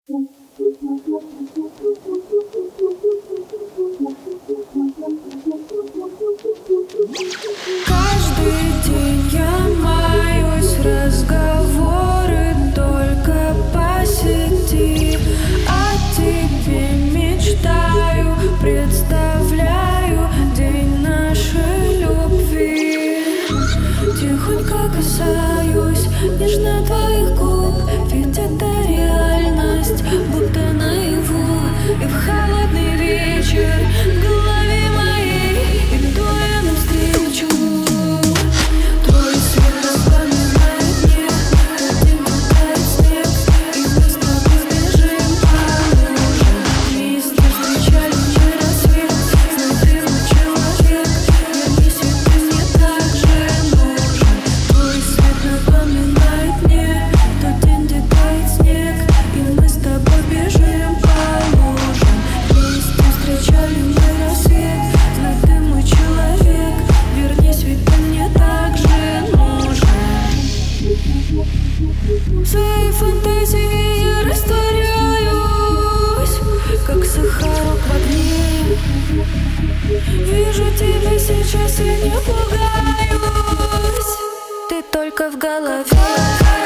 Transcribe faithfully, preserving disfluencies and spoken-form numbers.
Каждый день я маюсь, разговоры только по сети. О тебе мечтаю, представляю день нашей любви. Тихонько касаюсь нежно твоих губ, ведь это реальность, будто наяву. И в холодный вечер в голове моей иду я навстречу. Твой свет напоминает мне, как день тает снег, и мы с тобой бежим по лужам. Вместе встречали мы рассвет, знай ты мой человек, вернись, ведь ты мне так же нужен. Твой свет напоминает мне тот день, где тает снег, и мы с тобой бежим по лужам. Вместе встречали мы рассвет, знай ты мой человек, вернись, ведь ты мне так же нужен. В своей фантазии я растворяюсь, как сахарок в огне. Вижу тебя сейчас и не пугаюсь, ты только в голове.